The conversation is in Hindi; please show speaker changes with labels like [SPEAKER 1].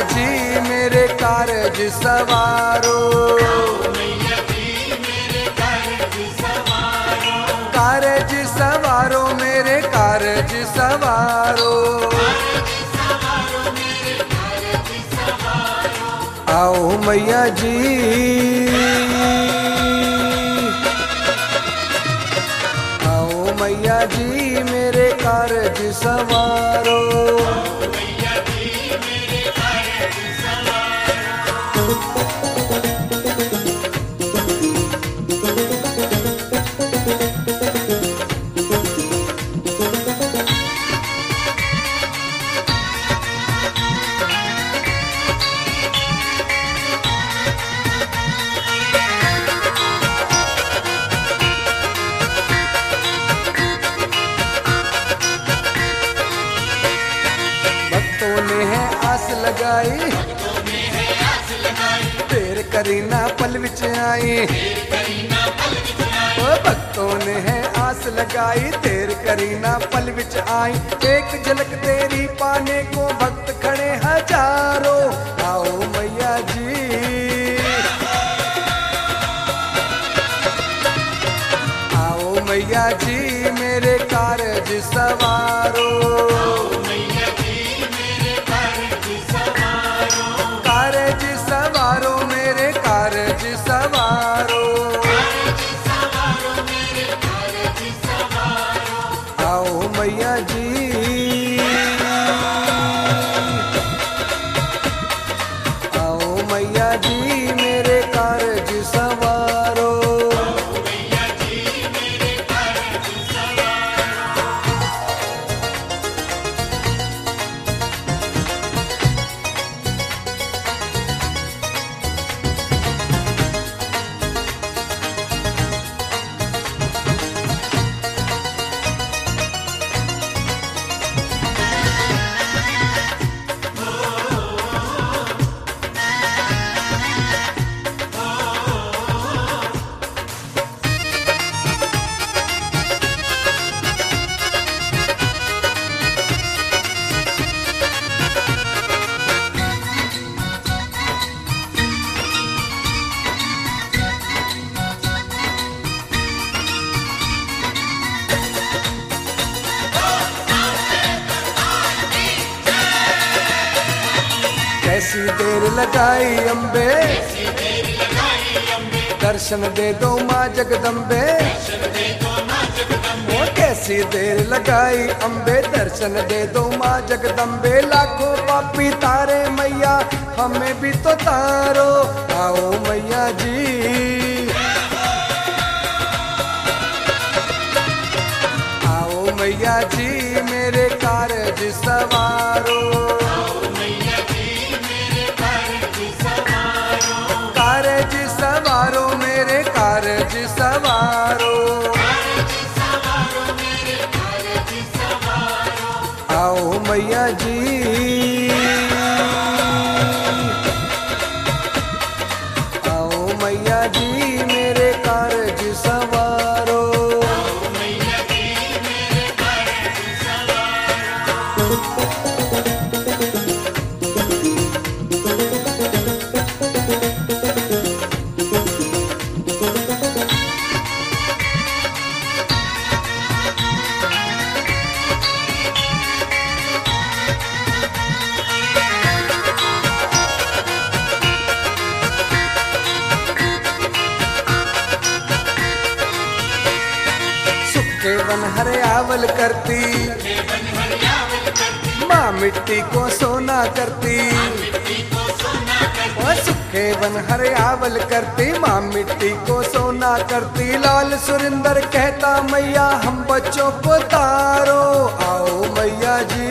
[SPEAKER 1] जी मेरे कारज सवारो, कारज सवारो मेरे कारज सवारो। आओ मैया जी, आओ मैया जी मेरे कारज सवारो। लगाई तेरे करीना पल विच आई, भक्तों ने है आस लगाई तेरे करीना पल विच आई। एक झलक तेरी पाने को भक्त खड़े हजारों। आओ मैया जी, आओ मैया जी मेरे कारज सवारो, कारज सवारो मेरे कारज सवारो। आओ मैया जी, आओ मैया जी मेरे कारज सवारो। कैसी देर लगाई अम्बे, दर्शन दे दो माँ जगदम्बे। वो कैसी देर लगाई अम्बे, दर्शन दे दो माँ जगदम्बे। लाखों पापी तारे मैया हमें भी तो तारो। आओ मैया जी, आओ मैया जी मेरे कारज सवारो, कारज सवारो मेरे कारज सवारो। आओ मैया जी, आओ मैया जी मेरे कारज सवारो। वन हरियावल करती माँ मिट्टी को सोना करती, और सूखे वन हरियावल करती माँ मिट्टी को सोना करती। लाल सुरिंदर कहता मैया हम बच्चों को तारो। आओ मैया जी,